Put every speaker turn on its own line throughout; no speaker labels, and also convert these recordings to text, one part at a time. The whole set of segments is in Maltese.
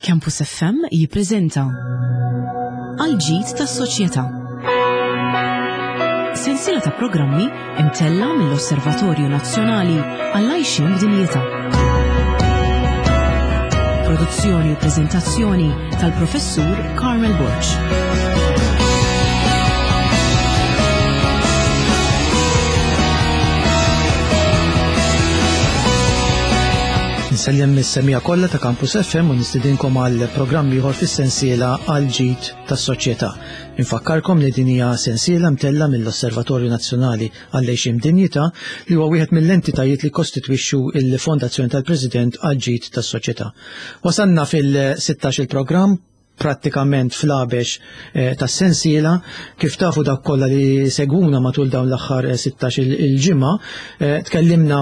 Campus FM jippreżenta Għal-ġid tas-soċjetà. Sensiela ta' programmi imtella mill-Osservatorju Nazzjonali għall-għajxin b'dinjità. Produzzjoni u preżentazzjoni tal-Professur Carmel Burch.
Nsellem mis-semija kollha ta' Campus FM u nistidinkom għal programmi ieħor fis-sensiela għal-ġid tas-soċjetà. Infakkarkom li din hija sensiela mtella mill-Osservatorju Nazzjonali għall-għajxin b'dinjità li huwa wieħed mill-entitajiet li kostitwixxu il-Fondazzjoni tal-President għal-ġid tas-soċjetà. Wasanna fil-16 il-programm prattikament fl-abex tas-sensiela, kif tafu dak kollha li segwuna matul dawn l-aħħar 16 il-ġimgħa, tkellimna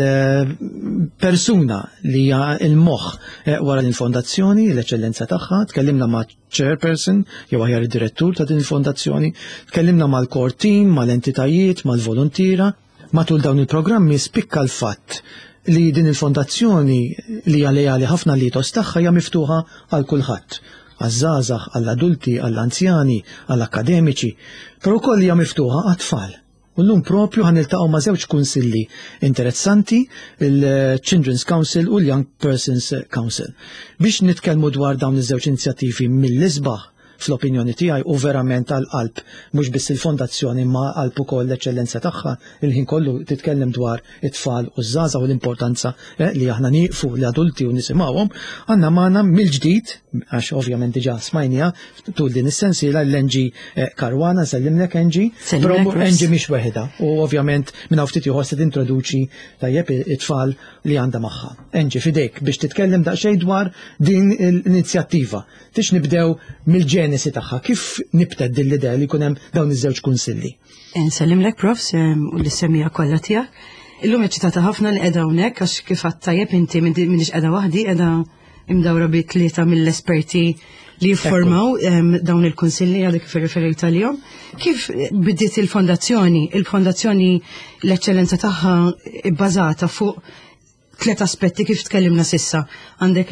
mal-persuna li hija l-moħħ wara l-fondazzjoni, l-eċċellenza tagħha, tkellimna ma' chairperson jew aħjar id-direttur ta' din il-fondazzjoni, tkellimna mal-core team, mal-entitajiet, mal-volontira. Matul dawn il-programmi spikka l-fatt li din il-fondazzjoni li għalija ħafna litos tagħha hija miftuħa għal kulħadd. Għaż-żgħażagħ, għall-adulti, għall-anzjani, għall-akkademiċi, però wkoll hija miftuħa għat-tfal. U llum propju ħaniltaqgħu ma' żewġ kunsilli interessanti, il-Children's Council u l-Young Persons Council, biex nitkellmu dwar dawn iż-żewġ inizjattivi mill-isbaħ fl-opinjoni tiegħi u verament għall-qalb mhux biss il-fondazzjoni ma qalb ukoll l-eċċellenza tagħha il-ħin kollu titkellem dwar it-tfal u żgħażagħ u l-importanza li aħna nieqfu l-adulti u nisimgħuhom. Għandna magħna mill-ġdid għax ovvjament diġà smajnija tul din is-sensiela l-Enġi Karwana, sellimlek Enġi, però Enġi mhix weħda u ovvjament minn hawn ftit ieħor se tintroduċi tajjeb it-tfal li għandha magħha. Enġi fidejk biex titkellem daqsxejn dwar din l-inizjattiva. Tix nibdew mill-ġenesi tagħha, kif nibted din l-idea li jkun hemm dawn iż-żewġ kunsilli?
Nsellimlek profs u l-semmija kollha tiegħek. Illum eċċitata ħafna li qiegħda hawnhekk għax kif għad tajjeb inti m'iniex qiegħda waħdi, qiegħda imdawra bi tlieta mill-esperti li jiffurmaw dawn il-kunsilli għadek kif irreferejt għalihom. Kif bidiet il-fondazzjoni? Il-fondazzjoni l-eċċellenza tagħha bbażata fuq tliet aspetti kif tkellimna sissa. Għandek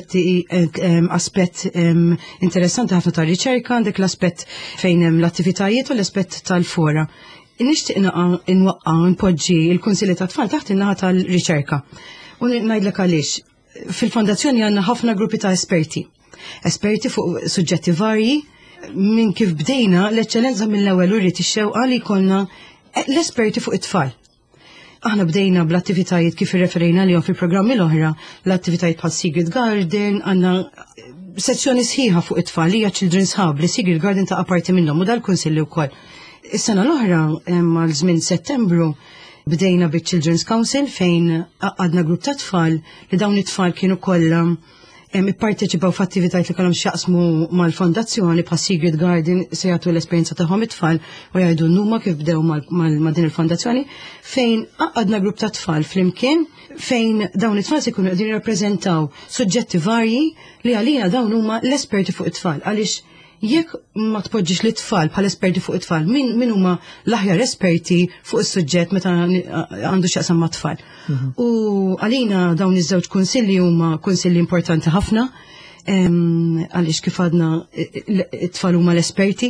aspett interessanti ħafna tar-riċerka, għandek l-aspett fejn hemm l-attivitajiet u l-aspett tal-fora. Nixtieq inwaqqa npoġġi l-kunsilli tat-tfal taħt in-naħa tal-riċerka. U ngħidlek għaliex. Fil-fondazzjoni għandna ħafna gruppi ta' esperti fuq suġġetti varji. Minn kif bdejna l-eċċellenza mill-ewwel uriet ix-xewqa li jkollna l-esperti fuq it-tfal. Aħna bdejna bl-attivitajiet kif irreferejna lihom fil-programmi l-oħra, l-attivitajiet bħal Secret Garden, għandna sezzjoni sħiħa fuq it-tfal li hija Children's Hub li Secret Garden ta' apparti minnhom u dal-kunsilli wkoll. Is-sena l-oħra għal żmien Settembru bdejna bit-Children's Council fejn għadna grupp ta' tfal li dawn it-tfal kienu kollha ipparteċipaw f'attivitajiet li kellhom x'jaqsmu mal-fondazzjoni bħal Secret Garden se jagħtu l-esperjenza tagħhom it-tfal u jgħidu n-numa kif bdew ma' din il-fondazzjoni fejn għadna grupp ta' tfal flimkien fejn dawn it-tfal se jkunu qegħdin jirrappreżentaw suġġetti varji li għalina dawn huma l-esperti fuq it-tfal għaliex jekk ma tpoġġix li tfal bħal esperti fuq it-tfal, min huma l-aħjar esperti fuq is-suġġett meta għandu x'jaqsam ma' tfal. U għalina dawn iż-żewġ kunsilli huma kunsilli importanti ħafna għaliex kif għadna it-tfal huma l-esperti.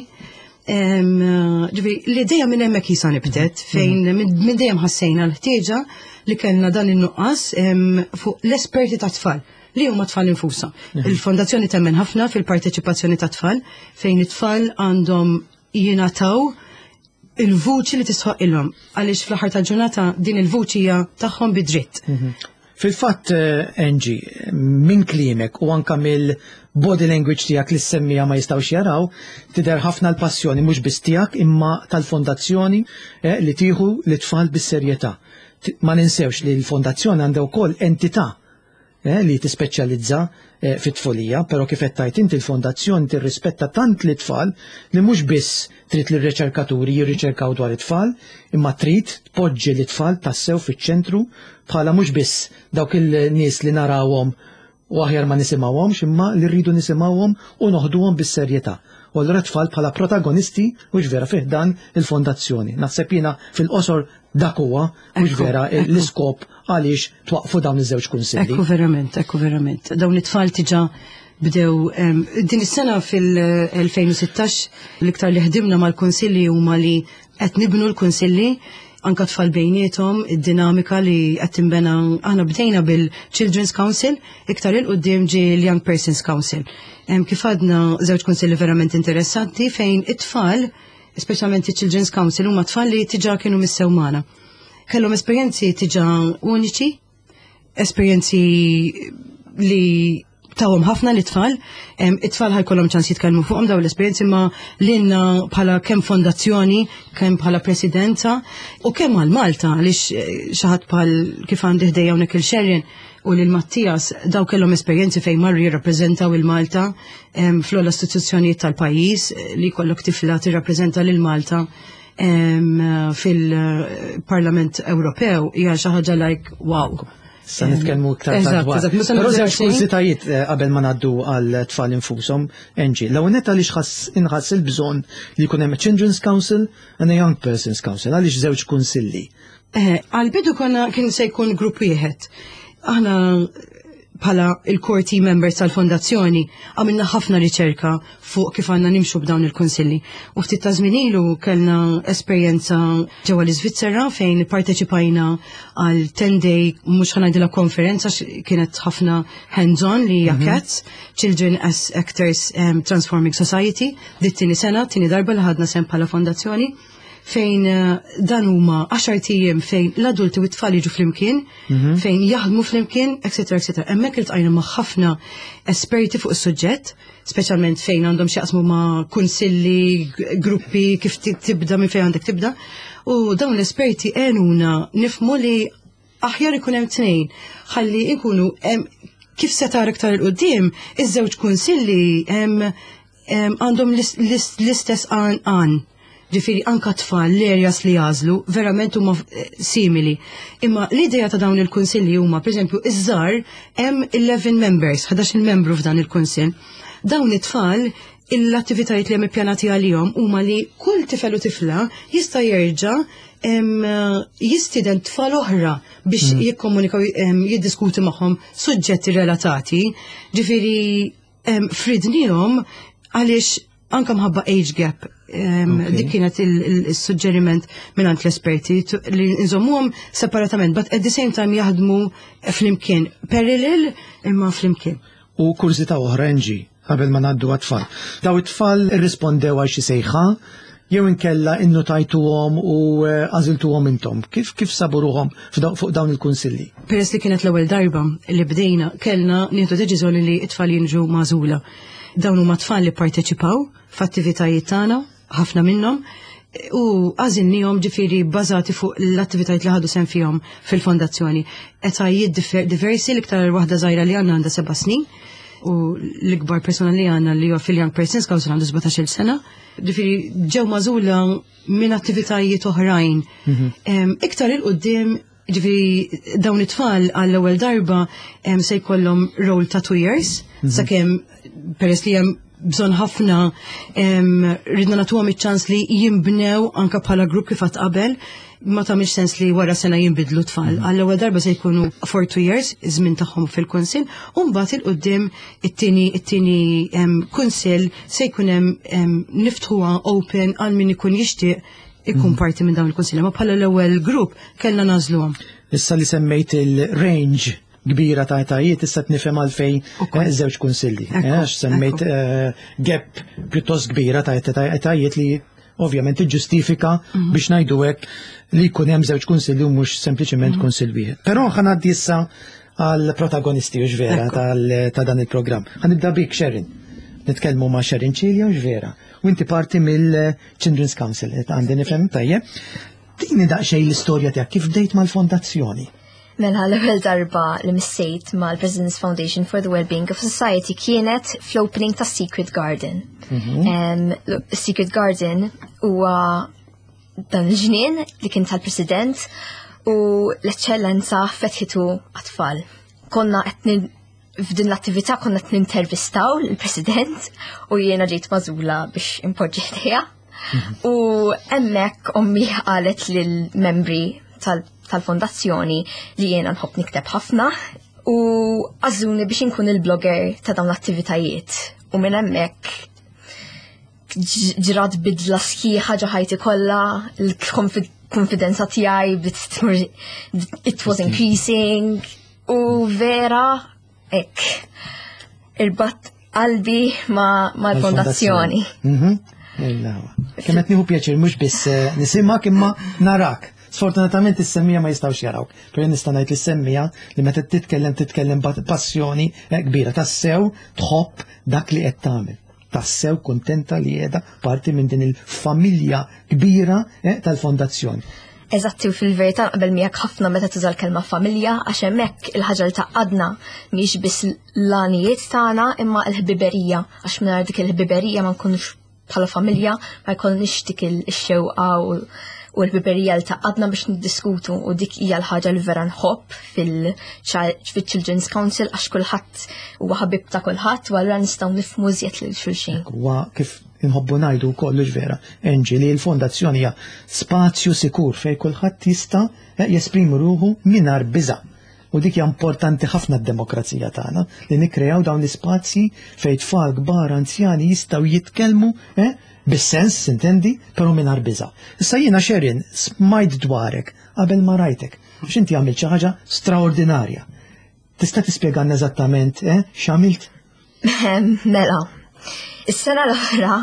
L-idea minn hemmhekk jisa nibdet fejn minn dejjem ħassejna l-ħtieġa li kellna dan in-nuqqas fuq l-esperti ta' tfal li huma tfal infusa. Il-fondazzjoni temmen ħafna fil-parteċipazzjoni ta' tfal fejn it-tfal għandhom jingħataw il-vuċi li tisħoq ilhom għaliex fl-aħħar tal-ġurnata din il-vuċi hija tagħhom bidritt.
Fil-fatt, Enġi, minn kliemek u anke mill-body language tiegħek li semmija ma jistgħux jaraw, tidher ħafna l-passjoni mhux biss tiegħek imma tal-fondazzjoni li tieħu l-tfal bis-serjetà. Ma ninsewx li l-fondazzjoni għandha wkoll entità li tispeċjalizza fit-tfolija, però kif qed tgħid inti l-fondazzjoni tirrispetta tant li tfal li mhux biss trid li r-riċerkaturi jirriċerkaw dwar it-tfal, imma trid tpoġġi li tfal tassew fiċ-ċentru bħala mhux biss dawk il-nies li narawhom u aħjar ma nisimgħuhomx imma li rridu nisimgħuhom u noħduhom bis-serjetà. U allura tfal bħala protagonisti mhux vera fih dan il-fondazzjoni. Naħseb jiena fil-qosor dak huwa mhux vera l-iskop għaliex twaqfu dawn iż-żewġ kunsilli.
Ekku verament. Dawn it-tfal tiġa bdew din is-sena fil-2016 l-iktar li ħdimna mal-kunsilli huma li qed nibnu l-kunsilli anka tfal bejniethom, id-dinamika li qed tinbena aħna bdejna bil-Children's Council, iktar il-qudiem ġie l-Young Persons Council. Kif għadna żewġ kunsilli verament interessanti fejn it-tfal, speċjalment il-Children's Council, huma tfal li tiġa kienu missew magħna. Kellhom esperjenzi tiġa uniċi, esperjenzi li tawhom ħafna l-tfal, it-tfal ħajkollhom ċans jitkellmu fuqhom daw l-esperjenzi ma lilna bħala kemm fondazzjoni, kemm bħala presidenza u kemm għal Malta għaliex xi ħadd bħal kif għandi ħdejja hawnhekk il-Xerjen u lil Mattias daw kellhom esperjenzi fejn marru jirrappreżentaw il-Malta fl-ogħla istituzzjonijiet tal-pajjiż li jkollok tifla tirrappreżenta lil Malta fil-Parlament Ewropew hija xi ħaġa like wow.
Sa nitkellmu iktar dwar. Però żewġ kużitajiet qabel ma ngħaddu għal tfal infushom, Angie. L-ewwel nett għaliex inħass il-bżonn li jkun hemm Children's Council and a Young Persons Council, għaliex żewġ kunsilli.
Għal-bidu kien se jkun grupp wieħed. Aħna bħala il-core team members tal-fondazzjoni għamilna ħafna riċerka fuq kif għandna nimxu b'dawn il-konsilli. U ftit ta' żmien ilu kellna esperjenza ġewwa l-Iżvizzera fejn parteċipajna għal 10-day mhux ħanajdilha konferenza kienet ħafna hands-on li hija CATS, Children as Actors Transforming Society, dit-tieni sena, tieni darba li ħadna sem bħala fondazzjoni. Fejn dan huma 10 tiem fejn l-adulti u t-tfal jiġu flimkien, fejn jaħdmu flimkien, etc. etc. Hemmhekk iltqajna ma' ħafna esperti fuq is-suġġett, speċjalment fejn għandhom x'jaqsmu ma' kunsilli, gruppi kif tibda minn fejn għandek tibda. U dawn l-esperti għenuna nifmu li aħjar ikun hemm tnejn ħalli nkunu kif se tara iktar il-qudiem iż-żewġ kunsilli għandhom l-istess għan. Ġifiri anka tfal l-areas li jażlu verament huma simili. Imma l-idea ta' dawn il-kunsilli huma, pereżempju, iż-żar hemm 11 members, 11 membru f'dan il-kunsill. Dawn it-tfal l-attivitajiet li hemm ippjanati għalihom huma li kull tifel u tifla jista' jerġa' jistiden tfal oħra biex jikkomunikaw jiddiskuti magħhom suġġetti relatati. Ġifiri fridnihom għaliex anka mħabba age gap. Dik kienet il-suġġeriment minnant l-esperti li nżommuhom separatament, but at the same time jaħdmu flimkien, parallel imma flimkien.
U kurzita oħra Angie, qabel ma ngħaddu għat-tfal. Daw it-tfal irrispondew għal xi sejħa, jew inkella innotajtuhom u għażiltuhom intom. Kif saburuhom fuq dawn il-kunsilli?
Peress li kienet l-ewwel darba li bdejna kellna nieħdu deċiżjoni li t-tfal jinġu magħżula. Dawn huma tfal li parteċipaw f'attivitajiet tagħna, ħafna minnhom, u għażilnihom ġifieri bbażati fuq l-attivitajiet li ħadu sehem fihom fil-fondazzjoni. Etajiet diversi l-iktar waħda żgħira li għandha 7 snin u l-ikbar persuna li għandna li huwa fil-Young Persons Council għandu 17-il sena. Ġifieri ġew magħżula minn attivitajiet oħrajn. Iktar il-qudiem ġifieri dawn it-tfal għall-ewwel darba se jkollhom role ta' 2 years sakemm peress li hemm bżonn ħafna ridna nagħtuhom iċ-ċans li jinbnew anke bħala grupp kif qatt qabel, ma tagħmilx sens li wara sena jinbidlu tfal. Għall-ewwel darba se jkunu for 2 years iż-żmien tagħhom fil-kunsill, u mbagħad il-qudiem it-tieni kunsill se jkun hemm niftħuha open għal min ikun jixtieq ikun parti minn dawn il-kunsilli. Ma bħala l-ewwel grupp kellna nażluhom.
Issa li semmejt il-range kbira ta' etajiet issa nifhem għalfejn żewġ kunsilli. Għax semmejt gap pjuttost kbira ta' etajiet li ovvjament iġġustifika biex ngħidu hekk li jkun hemm żewġ kunsilli u mhux sempliċement kunsill wieħed. Però ħanaddi issa għall protagonisti u ġvera ta' dan il-programm. Ħanibda bik Sherin. Nitkellmu ma' Sherin Ċilja u ġvera. U inti parti mill-Children's Council. Għandi nifhem tajjeb. Tini daqsxejn l-istorja tiegħek kif bdejt mal-fondazzjoni.
Mela l-ewwel darba li missejt mal-President's Foundation for the Wellbeing of Society kienet fl-opening ta' Secret Garden. Secret Garden huwa dan il-ġnien li kien tal-President u l-eċċellenza fetħitu għat-tfal. Konna qed f'din l-attività konna qed nintervistaw l-President u jiena ġejt magħżula biex impoġġi ħdejja. U hemmhekk ommi qalet lill-membri tal-fondazzjoni li jiena nħobb nikteb ħafna u għażluni biex inkun il-blogger ta' dawn l-attivitajiet. U minn hemmhekk ġrat bidla sħiħa ġo ħajti kollha, il-konfidenza tiegħi it was increasing u vera irbat qalbi ma' l-fondazzjoni.
Kemm qed nieħu pjaċir mhux biss nisimak imma narak. Sfortunatament is-semmija ma jistgħux jarawk. Però nista' ngħid lis-semmija li meta titkellem passjoni kbira tassew tħobb dak li qed tagħmel. Tassew kuntenta li qiegħda parti minn din il-familja kbira tal-fondazzjoni.
Eżatti, u fil-verità qabel miegħek ħafna meta tuża l-kelma familja għax hemmhekk il-ħaġa li taqadna mhix biss l-għanijiet tagħna imma l-ħbiberija għax mingħajr dik il-ħbiberija ma nkunux bħala familja ma jkollniex dik ix-xewqa u l-ħbiberija li taqadna biex niddiskutu u dik hija l-ħaġa li vera nħobb fil-Children's Council għax kulħadd huwa ħabib ta' kulħadd u allura nistgħu nifhmu żjed lil xulxin.
Huwa kif inħobbu ngħidu wkoll vera Angie li l-fondazzjoni hija spazju sikur fejn kulħadd jista' jesprimu ruħu mingħajr biża'. U dik hija importanti ħafna d-demokrazija tagħna li nikkreaw dawn l-ispazji fejn tfal kbar anzjani jistgħu jitkellmu bis-sens, intendi, però mingħajr biża'. Issa jiena Sherin smajt dwarek qabel ma rajtek għax inti għamilt xi ħaġa straordinarja. Tista' tispjegana eżattament x'għamilt?
Mela, is-sena l-oħra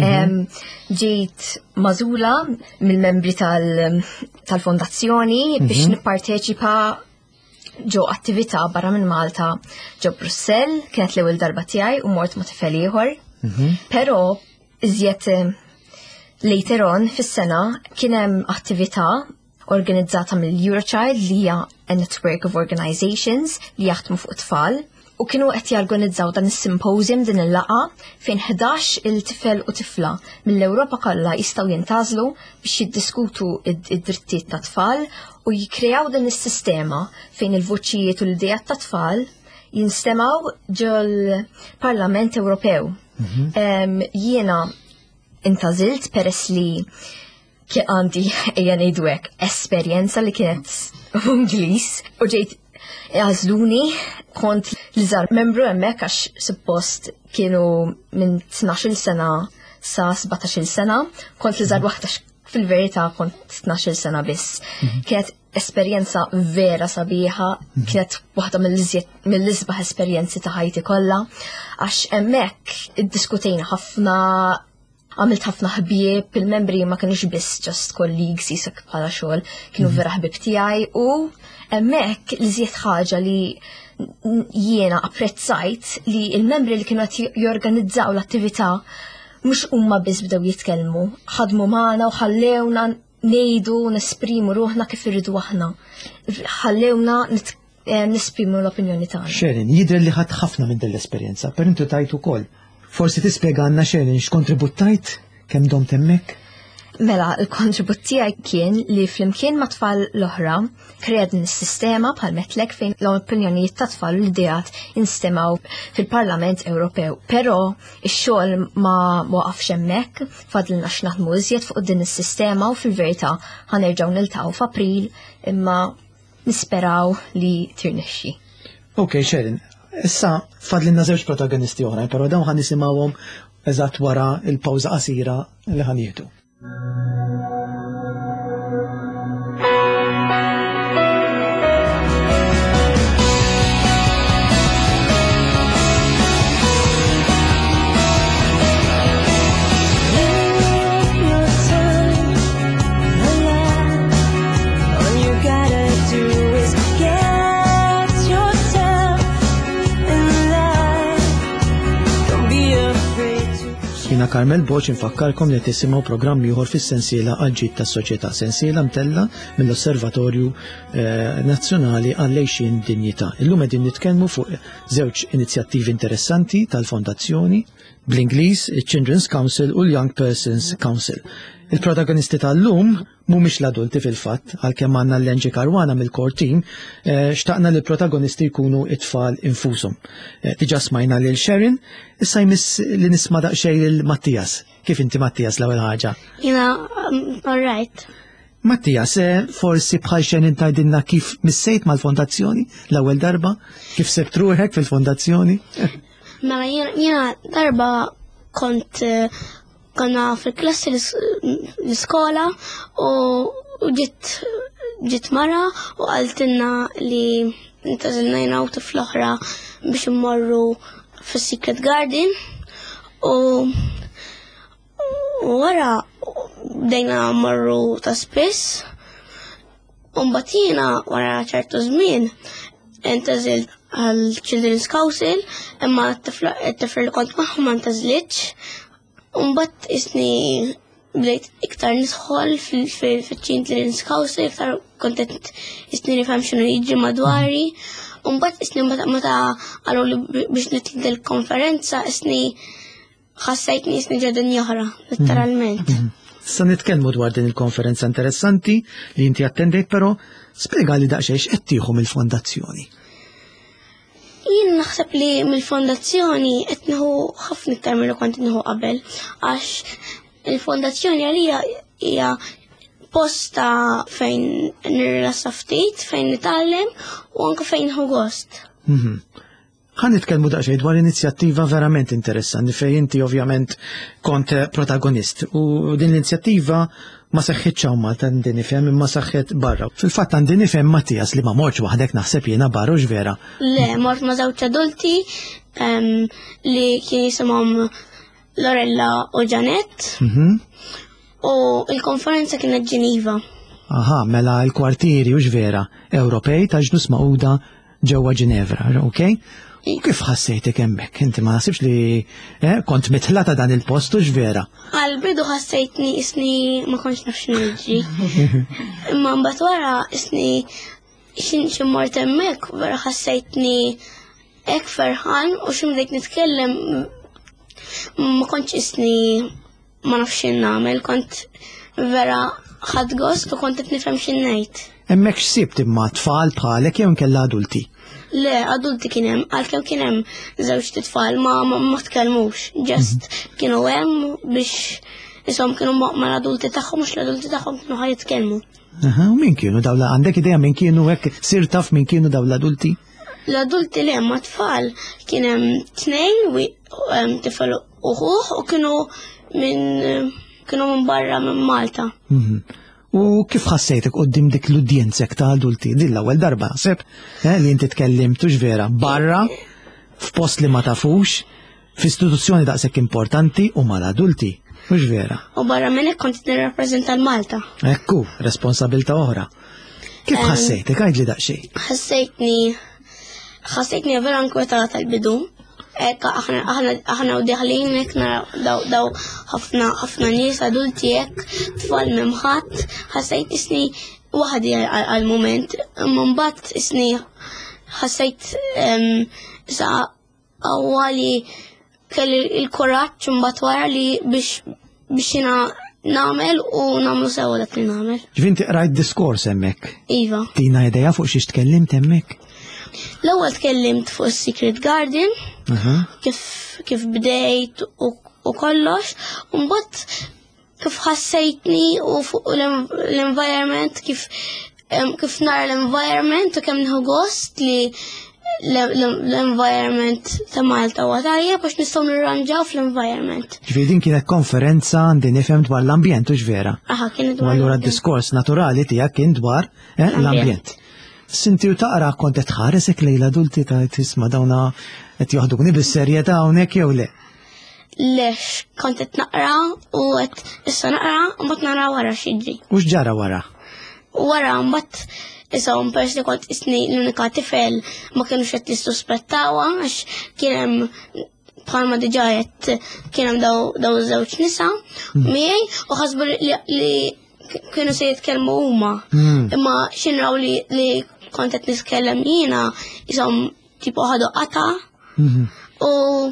ġejt magħżula mill-membri tal-fondazzjoni biex nipparteċipa ġo attività barra minn Malta ġo Brussell, kienet l-ewwel darba tiegħi u mort ma' tifel ieħor. Però iżjed later on fis-sena kien hemm attività organizzata mill-Eurochild li hija a network of organizations li jaħdmu fuq tfal u kienu qed jorganizzaw dan is-symposium din il-laqa fejn 11 il-tifel u tifla mill-Ewropa kollha jistgħu jintgħażlu biex jiddiskutu id-drittijiet ta' tfal u jikkreaw din is-sistema fejn il-vuċijiet u l-idejat ta' tfal jinstemaw ġol-Parlament Ewropew. Jiena intażilt peress li kien għandi ejja ngħidu hekk esperjenza li kienet Ingliż u ġejt għażluni kont li żar membru hemmhekk għax suppost kienu minn 12 sena sa 17 sena, kont li żar waħda fil-verità kont 12 sena biss. Kienet esperjenza vera sabiħa, kienet waħda mill-isbaħ esperjenzi ta' ħajti kollha, għax hemmhekk iddiskutejna ħafna, għamilt ħafna ħbieb, il-membri ma kienux biss just colleagues jisek bħala xogħol, kienu vera ħbieb tiegħi u hemmhekk li żied ħaġa li jiena apprezzajt li il-membri li kienu qed jorganizzaw l-attività mhux huma biss bdew jitkellmu, ħadmu magħna u ħallewna ngħidu nesprimu ruħna kif irridu aħna. Ħallewna nesprimu l-opinjoni tagħna.
Sherin, jidher li ħadd ħafna minn din l-esperjenza, per intu tajt ukoll. Forsi tispjegana Sherin x'kontribut tajt kemm domt hemmhekk?
Mela, il-kontribut tiegħi kien li flimkien ma' tfal l-oħra kreadni s-sistema bħal metlek fejn l-opinjonijiet ta' tfal u l-idejat instemaw fil-Parlament Ewropew. Però ix-xogħol ma waqafx hemmhekk, fadlilna x'naħdmu iżjed fuq din is-sistema u fil-verità ħanerġgħu niltaqgħu f'April imma nisperaw li tirnexxi.
Okay, Sherin, issa fadlilna żewġ protagonisti oħra, però dawn ħan nisimgħuhom eżatt wara il-pawża qasira li ħan jieħdu. Jina Karmel Boċ infakkarkom li tisimgħu programm ieħor fis-sensiela għal-ġid tas-soċjetà, sensiela mtella mill-Osservatorju Nazzjonali għall-għejxin dinjità. Illum qegħdin nitkellmu fuq żewġ inizjattivi interessanti tal-Fondazzjoni bl-Ingliż il-Children's Council u l-Young Persons Council. Il-protagonisti tal-lum mhumiex l-adulti fil-fatt, għalkemm għandna l-Angie Karwana mill-core team, xtaqna li l-protagonisti jkunu it-tfal infushom. Diġà smajna lil Sherin, issa jmiss li nisma' daqsxejn lil Mattias. Kif inti Mattias l-ewwel ħaġa?
All right.
Mattias, forsi bħal xejn intajdilna kif missejt mal-fondazzjoni l-ewwel darba, kif sebt ruħek fil-fondazzjoni?
Mela jiena darba konna fil-klassi l-iskola u ġiet mara u għaltilna li intazilna jina u tifl-oħra biex immorru fis-Secret Garden u wara bdejna mmorru ta' spiss u mbagħad jiena wara ċertu żmien intażilt għal Children's Council imma t-tifel li kont magħhom ma ntażlitx u mbagħad isni bdejt iktar nisħol fil-Children's Council iktar kont qed isni nifhem x'inhu jiġri madwari u mbagħad isni meta qalu li biex nitlid il-konferenza isni ħassejtni isni ġedin joħra letteralment.
Sa nitkellmu dwar din il-konferenza interessanti li inti attendejt, però spjega li daqsxejn x'qed tieħu mill-fondazzjoni.
Jien naħseb li mill-fondazzjoni qed nieħu ħafna iktar milli kont nieħu qabel għax il-fondazzjoni għalija hija posta fejn nirrelassa ftit, fejn nitgħallem u anke fejn nieħu gost.
Ħan nitkellmu daqsxejn dwar inizjattiva verament interessanti fejn inti ovvjament kont protagonist u din l-inizjattiva ma seħħitx hawn Malta għandi nifhem imma saħħet barra. Fil-fatt għandi nifhem Mattias li ma mortx waħdek naħseb jiena barra u x'vera.
Le, mort ma' żewġ adulti li kien jisimhom Lorella u Janet u l-konferenza kienet Ġeniva.
Aha, mela l-kwartieri u x'vera Ewropej ta' ġnus Magħquda ġewwa Ġinevra, okej? U kif ħassejtek hemmhekk? Inti ma nasibx li kont mitħla ta' dan il-post u x'vera?
Għal-bidu ħassejtni isni ma kontx naf x'inhu jiġri. Imma mbagħad wara isni xi mort hemmhekk vera ħassejtni hekk ferħan u xi bdejt nitkellem ma kontx isni ma nafx x'in nagħmel, kont vera ħadd gost u kont qed nifhem x'in ngħid.
Hemmhekk x'sibt imma tfal bħalek jew inkella adulti?
Le, adulti kien hemm, għalkemm kien hemm żewġ titfal ma tkellmux, ġest kienu hemm biex ishom kienu mal-adulti tagħhom mhux l-adulti tagħhom kienu ħajitkellmu.
Aha, u min kienu dawla għandek idea min kienu hekk sir taf min kienu dawn l-adulti?
L-adulti li hemm tfal kien hemm tnejn tifel uħuh u kienu minn barra minn Malta.
U kif ħassejtek qoddim dik l-udjenzek ta' adulti din l-ewwel darba ħseb li inti tkellimtu x'vera barra f'post li ma tafux f'istituzzjoni daqshekk importanti u mal-adulti u x'vera.
U barra minn hekk kont nirrappreżenta l-Malta.
Ekku, responsabilità oħra. Kif ħassejtek għajdli daqsxejn?
Ħassejtni vera nkwetata tal-bidu. Ekka aħna u diħlin hekk naraw daw ħafna nies adulti hekk tfal memħat ħassejt isni waħdi għal-moment imma mbagħad isni ħassejt sa għawali kelli l-kuraġġ mbagħad wara li biex jiena nagħmel u nagħmlu sewwa dak li nagħmel.
Ġifinti rajt diskors hemmhekk.
Iva.
Tina idea fuq xiex tkellimt hemmhekk?
L-ewwel tkellimt fuq is-Secret Garden, kif bdejt u kollox, u mbagħad kif ħassejtni u fuq l-environment kif nara l-environment u kemm nieħu gost li l-environment ta' Malta huwa tajjeb għax nistgħu nirranġaw fl-environment.
Ġifieri din kienet konferenza għandi nifhem dwar l-ambjent u x'vera.
Aha, kienet dwar.
U allura d-diskors naturali tiegħek kien dwar l-ambjent. Sinti u taqra kont qed tħaresek lejn l-adulti ta' tisma' dawna qed joħdukni bis-serjetà hawnhekk jew le?
Lex, kont qed naqra u qed issa naqra u mbagħad nara wara x'jiġri.
U x'ġara wara?
Wara mbagħad issa pers li kont isni l-unika tifel ma kienux qed jissuspettawha għax kien hemm bħalma diġà qed kien hemm daw żewġ nisa miegħi u ħasbu li kienu se jitkellmu huma. Imma xinraw li kont qed nitkellem jiena ishom tipo ħadu qata u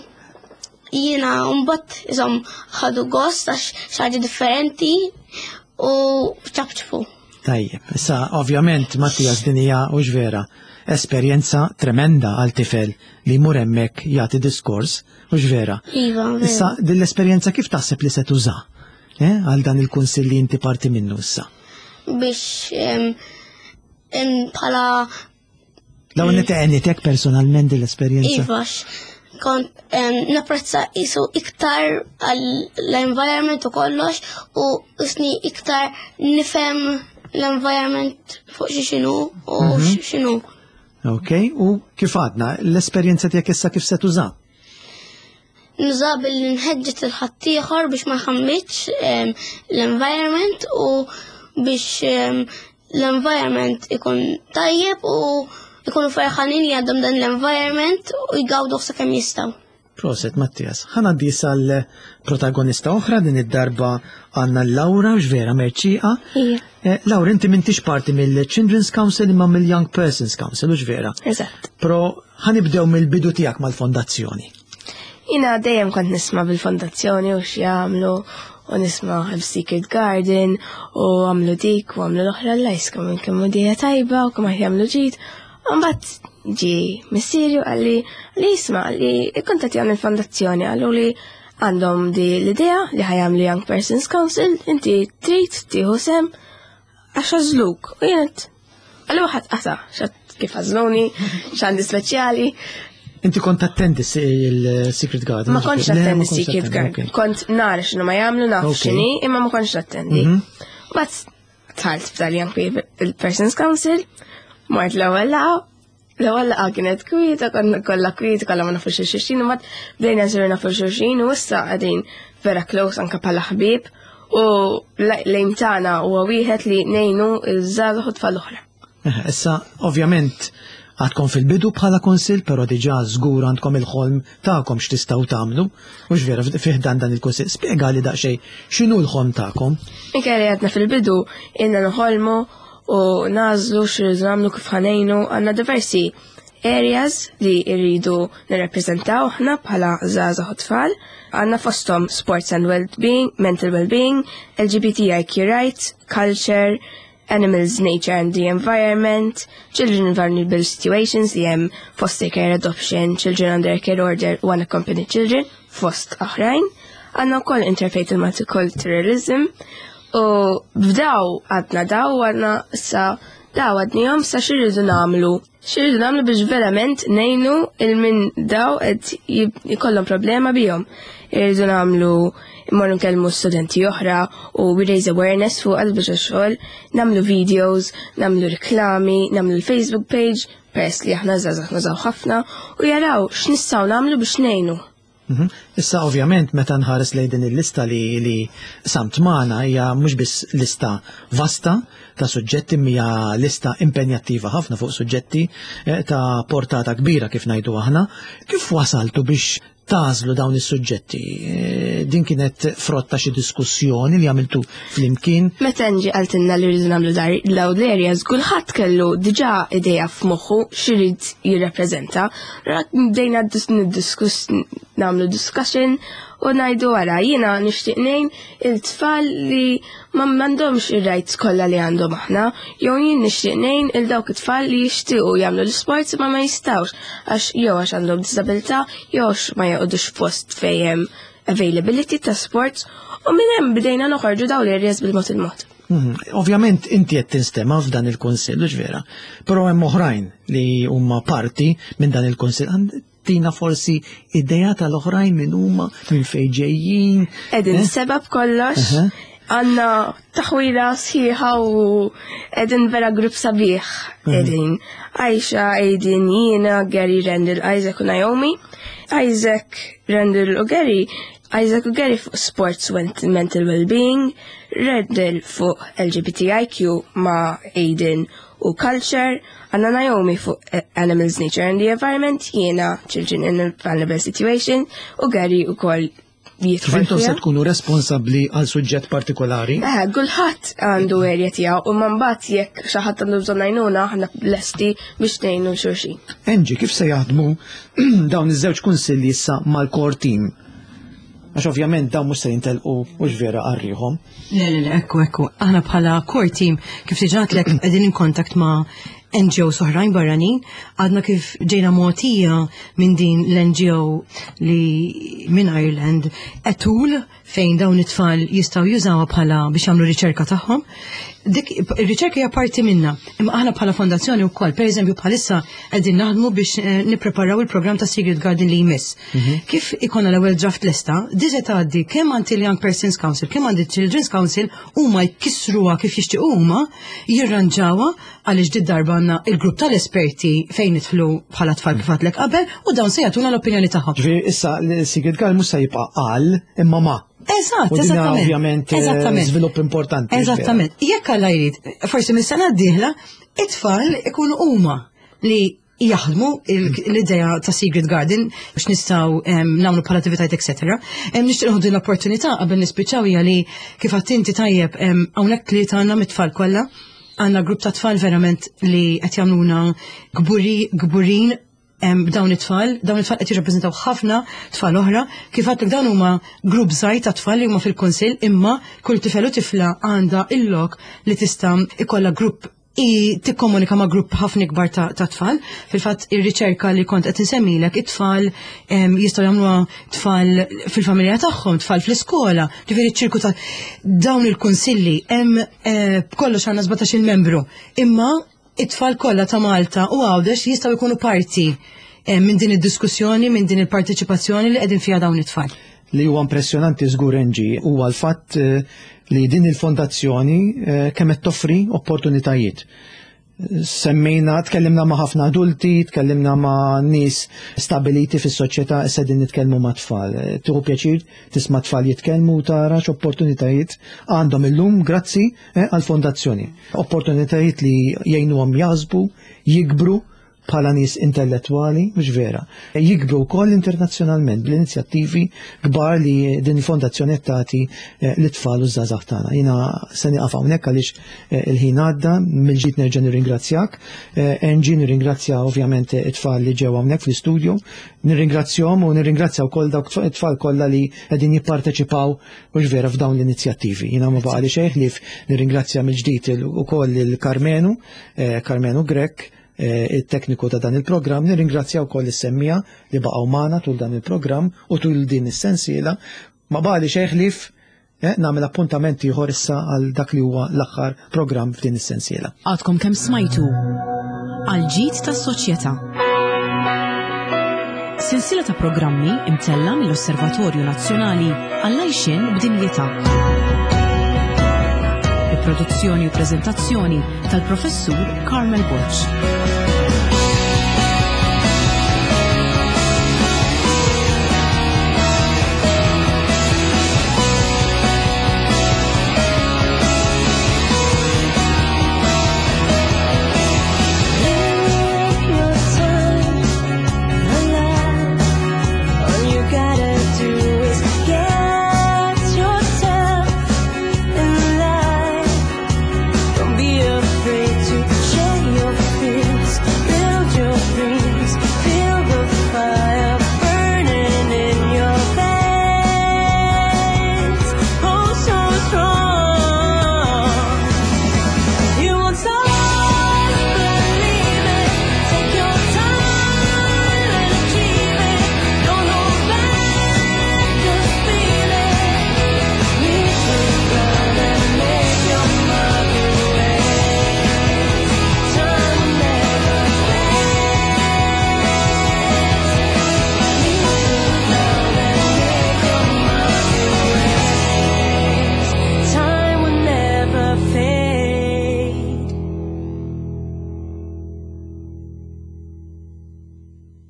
jiena mbagħad ishom ħadu gost għax xi differenti u ċabċbu.
Tajjeb, issa ovvjament Mattias din hija u x'vera esperjenza tremenda għal tifel li jmur hemmhekk jagħti diskors u x'vera.
Iva,
issa din l-esperjenza kif taħseb li se tuża għal dan il-kunsill li inti parti minnu issa?
biex bħala
Law nitaqenitek personalment l-esperjenza.
Ivax, kont napprezza isu iktar l-environment u kollox u isni iktar nifhem l-environment fuq xinu u xinu.
Ok, u kif għadna, l-esperjenza tiegħek issa kif se tuża?
Nuża billi nħeġġet il-ħaddieħor biex ma jħammitx l-environment u biex l-environment ikun tajjeb u ikunu farħanin jgħaddhom dan l-environment u jgawdu kemm jistgħu.
Proset, Mattias. Ħanaddi sal-protagonista oħra din id-darba għandna Laura ġvera Merċiqa. Laura, inti m'intix parti mill-Children's Council imma mill-Young Persons Council, u ġvera.
Eżatt.
Pro ħanibdew mill-bidu tiegħek mal-fondazzjoni.
Jina dejjem kont nisma' bil-fondazzjoni u x'jagħmlu u nisma' Secret Garden u għamlu dik u għamlu l-oħra l-lajs kemm dija tajba u kemm jagħmlu ġid. Mbagħad ġi missierju għalli jisma' li ikkontat jagħmel fondazzjoni għallu li għandhom di l-idea li ħajamlu Young Persons Council, inti trid tieħu sem għax għażluk. U jienet għallu ħadd qata kif għażluni, x'għandi speċjali.
Inti kont attendi il-Secret Garden?
Ma kontx attendi Secret Garden. Kont nara x'inhu ma jagħmlu naf x'inhi, imma ma kontx attendi. Mbagħad tħalt tal-Young Persons Council, mort l-ewwel laqgħa kienet kwieta, konna kollha kwieta, kollha ma nafux xulxin, u mbagħad bdejna nsiru nafu xulxin u issa qegħdin vera close anke bħala ħbieb u l-aim tagħna huwa wieħed li ngħinu ż-żagħżugħ u tfal oħra.
Issa ovvjament għadkom fil-bidu bħala konsil, però diġà żgur għandkom il-ħolm tagħkom x'tistgħu tagħmlu, u x'vera fih dan il-kunsill. Spjega li daqsxejn x'inhu l-ħolm tagħkom.
Inkella għadna fil-bidu inna noħolmu u nażlu x'irridu nagħmlu kif ħanejnu għandna diversi areas li rridu nirrappreżentaw aħna bħala żgħażagħ u tfal. Għandna fosthom sports and well-being, mental well-being, LGBTIQ rights, culture, animals, nature and the environment, children in vulnerable situations li hemm foster care adoption, children under care order u unaccompanied children, fost oħrajn. Għandna wkoll interfaith and multiculturalism. U b'daw għadna daw għadna issa daw għadnijom sa xirridu namlu biex verament nejnu il-min daw għed jikollom problema bijom. Irridu namlu immorru nkellmu studenti oħra u we raise awareness fuq għal biex xogħol, namlu videos, namlu reklami, namlu l-Facebook page, press li aħna zazaw ħafna u jaraw x'nistgħu namlu biex nejnu.
Issa ovvjament meta nħares lejn din il-lista li samt magħna hija mhux biss lista vasta ta' suġġetti, hija lista impenjattiva ħafna fuq suġġetti ta' portata kbira kif ngħidu aħna. Kif wasaltu biex tażlu dawn is-suġġetti? Din kienet frott ta' xi diskussjoni li għamiltu flimkien?
Meta nġi għaltinna li rridu nagħmlu dawn l-areas, kulħadd kellu diġà idea f'moħħu x'irid jirrappreżenta. Bdejna niddiskuss nagħmlu discussion u ngħidu wara jiena nixtieq ngħin il-tfal li ma m'għandhomx ir-rights kollha li għandhom aħna, jew jien nixtieq ngħin il dawk it-tfal li jixtiequ jagħmlu l-sports ma jistgħux għax jew għax għandhom disabilità jew ma jaqgħodux f'post fejn hemm availability ta' sports u minn hemm bdejna noħorġu dawn l-areas bil-mod il-mod.
Ovvjament inti qed tinstema' f'dan il-kunsill ġvera, però hemm oħrajn li huma parti minn dan il-kunsill. Tina forsi idea tal-oħrajn minn huma minn fejn ġejjin.
Qegħdin sebab kollox. Għandna taħwira sħiħa u qegħdin vera grupp sabiħ. Qegħdin Aisha, Aidin, jiena, Gary, Randall, Isaac u Naomi. Isaac, Randall u Gary. Isaac u Gary fuq sports mental well-being. Randall fuq LGBTIQ ma' Aidin u culture, għanna Naomi fuq animals, nature and the environment, jiena children in a vulnerable situation, u Gary u koll jitħol.
Fintom se tkunu responsabli għal suġġett partikolari?
Gulħat għandu erja tijaw, u mambat jekk xaħat għandu bżon najnuna, ħanna lesti biex nejnu xurxin.
Enġi, kif se jaħdmu dawn iż-żewġ kunsilli issa mal-core team? Għax ovvjament dawn mhux se jintelqu mhux vera qarrieħhom.
Le, ekku. Aħna bħala core team kif tiġatlek qegħdin in kontakt ma' NGOs oħrajn barranin, għadna kif ġejna mogħtija minn din l-NGO li minn Ireland etul fejn dawn it-tfal jistgħu jużawha bħala biex jagħmlu riċerka tagħhom. Dik ir-riċerka hija parti minna. Imma aħna bħala fondazzjoni wkoll, pereżempju bħalissa qegħdin naħdmu biex nippreparaw il-programm ta' Secret Garden li jmiss. Kif ikonna l-ewwel draft lista, diġa tgħaddi kemm għand il-Young Persons Council, kemm għand il-Children's Council huma jkissruha kif jixtiequ huma, jirranġawha għaliex dik darba għandna il-grupp tal-esperti fejn nidħlu bħala tfal kif għadlek qabel u dawn se jagħtuna l-opinjoni tagħhom.
Ġifieri issa l-Secret Garden mhux se jibqa' qal imma ma'.
Eżattament.
Ovvjament żvilupp importanti.
Eżattament. Jekk Alla jrid, forsi mis-sena d-dieħla, it-tfal ikunu huma li jaħdmu l-idea ta' Secret Garden biex nistgħu nagħmlu bħala attivitajiet etc. Nixtieq nħoddu l-opportunità qabel nispiċċaw hija li kif għadt inti tajjeb hawnhekk tliet għandna mit-tfal kollha, għandna grupp ta' tfal verament li qed jagħmluna gburin b'dawn it-tfal qed jirrappreżentaw ħafna tfal oħra, kif għadlek dawn huma grupp żgħir ta' tfal li huma fil-kunsill, imma kull tifel u tifla għandha il-lok li tista' ikollha grupp tikkomunika ma' grupp ħafna ikbar ta' tfal. Fil-fatt ir-riċerka li kont qed insemmilek, it-tfal jistgħu jagħmluha tfal fil-familja tagħhom, tfal fl-iskola, ġifieri ċirku ta' dawn il-kunsilli hemm kollox għandna 17 membru, imma it-tfal kollha ta' Malta u Għawdex jistgħu jkunu parti minn din id-diskussjoni, minn din il-partiċipazzjoni li qegħdin fiha dawn it-tfal.
Li huwa impressjonanti żgur Enġi huwa l-fatt li din il-fondazzjoni kemm qed toffri opportunitajiet. Semmejna, tkellimna ma' ħafna adulti, tkellimna ma' nies stabiliti fis-soċjetà, issa din nitkellmu ma' tfal. Tieħu pjaċir tisma' tfal jitkellmu u tara x'opportunitajiet għandhom illum grazzi għall-fondazzjoni. Opportunitajiet li jgħinuhom jaħsbu, jikbru bħala nies intellettwali, mhux vera. Jikbru wkoll internazzjonalment bl-inizjattivi kbar li din il-fondazzjoni qed tagħti lit-tfal u żgħażagħ tagħna. Jiena se nieqaf hawnhekk għaliex il-ħin għadda, mill-ġid nerġa' nirringrazzjak. Enġi nirringrazzja ovvjament it-tfal li ġew hawnhekk fl-istudju, nirringrazzjahom u nirringrazzja wkoll dawk it-tfal kollha li qegħdin jipparteċipaw mhux vera f'dawn l-inizjattivi. Jiena ma baqali xejn ħlief nirringrazzja mill-ġdid ukoll il-Carmenu Grek, il-tekniku ta' dan il-programm, nirringrazzja wkoll is-semmija li baqgħu magħna tul dan il-programm u tul din is-sensiela. Ma baqali xejn ħlief nagħmel appuntament ieħor issa għal dak li huwa l-aħħar programm f'din is-sensiela.
Għadkom kemm smajtu għal ġid tas-soċjetà. Sensiela ta' programmi imtella mill-Osservatorju Nazzjonali għall-għajxien b'dinjità. Produzzjoni u prezentazzjoni tal-professur Carmel Butch.